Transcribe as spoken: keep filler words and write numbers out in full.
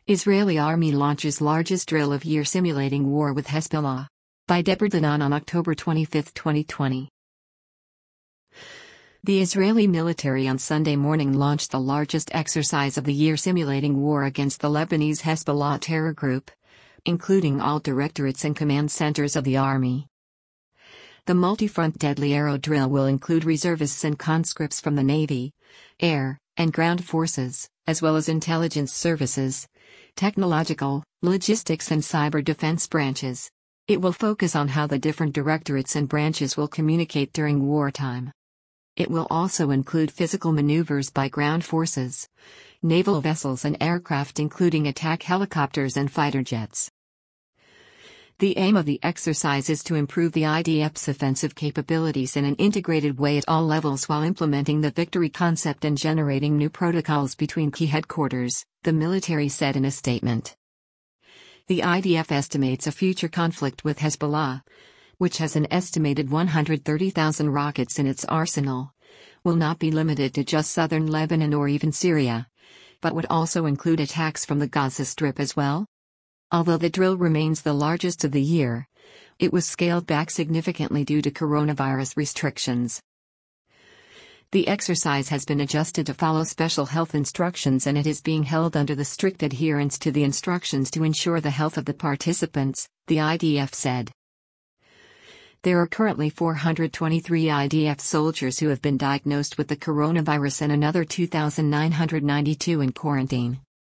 Israeli Army launches largest drill of year simulating war with Hezbollah. By Deborah Danan on October twenty-fifth, twenty twenty. The Israeli military on Sunday morning launched the largest exercise of the year simulating war against the Lebanese Hezbollah terror group, including all directorates and command centers of the army. The multi-front deadly arrow drill will include reservists and conscripts from the Navy, air, and ground forces, as well as intelligence services, technological, logistics and cyber defense branches. It will focus on how the different directorates and branches will communicate during wartime. It will also include physical maneuvers by ground forces, naval vessels and aircraft including attack helicopters and fighter jets. The aim of the exercise is to improve the I D F's offensive capabilities in an integrated way at all levels while implementing the victory concept and generating new protocols between key headquarters, the military said in a statement. The I D F estimates a future conflict with Hezbollah, which has an estimated one hundred thirty thousand rockets in its arsenal, will not be limited to just southern Lebanon or even Syria, but would also include attacks from the Gaza Strip as well. Although the drill remains the largest of the year, it was scaled back significantly due to coronavirus restrictions. The exercise has been adjusted to follow special health instructions and it is being held under the strict adherence to the instructions to ensure the health of the participants, the I D F said. There are currently four hundred twenty-three I D F soldiers who have been diagnosed with the coronavirus and another two thousand nine hundred ninety-two in quarantine.